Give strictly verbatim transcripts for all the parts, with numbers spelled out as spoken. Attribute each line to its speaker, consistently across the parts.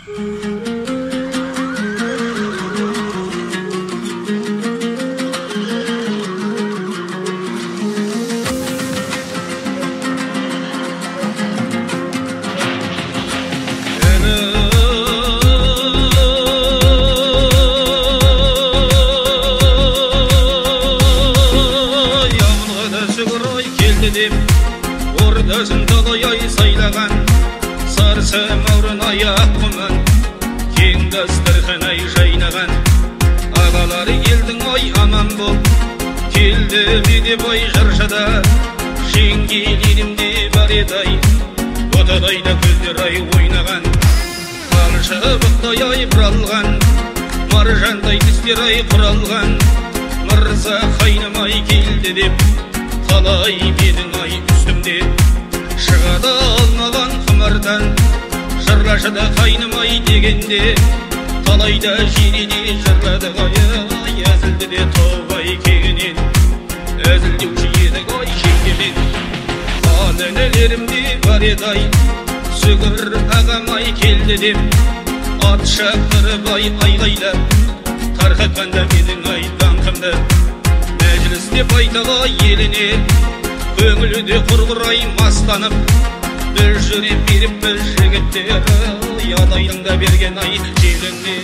Speaker 1: Ordaсын талай сайлаған сарсы маурын аяқ құмын кең дастархан ай жайнаған ағалары елдің ай аман бол келді беде бай жаршада жеңгелерімде бар еді ай отадайда көздер ай ойнаған қалшы бұқтай ай бұралған маржандай тістер ай құралған мырза қайным ай келді деп қалай бедің ай үстімде шығады алмаған құмардан жырлашыда қайнымай дегенде талайда жирене жырлады ай әзілді де тобай кегінен әзілдеуші едік ай жеңгемен ал інілерімде бар еді ай сүгір ағам ай келді деп ат шаптырып ай айғайлап тарқатқанда менің ай даңқымды мәжілісте байтала еліне көңілі де құрғырай мастанып бір жүріп беріп бір жігіттер ядайдың да берген ай жеріне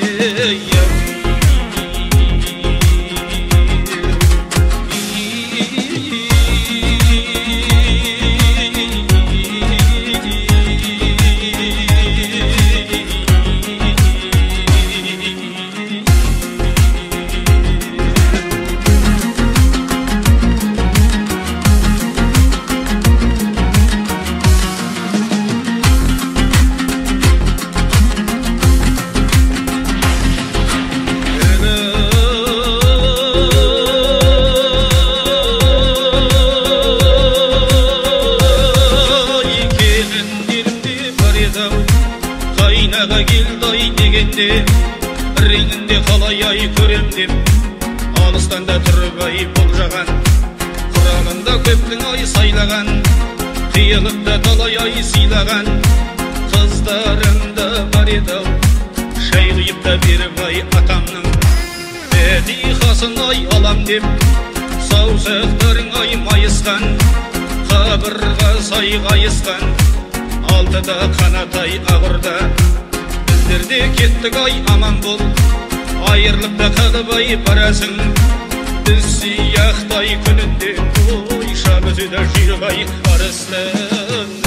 Speaker 1: қайнаға келді ай дегенде реңінде қалай ай көрем деп алыстан да тұрып ай болжаған құрамында көптің ай сайлаған қиылыпта талай ай сыйлаған қыздарымда бар еді ау шай құйып та беріп ай атамның бәтихасын ай алам деп саусақтарың ай майысқан қабырға сай қайысқан алтыда қанатай ағырда біздерде кеттік ай аман бол айырылып та қалып ай барасың біз сияқтай күнінде ой шабызыда жүріп ай арыстан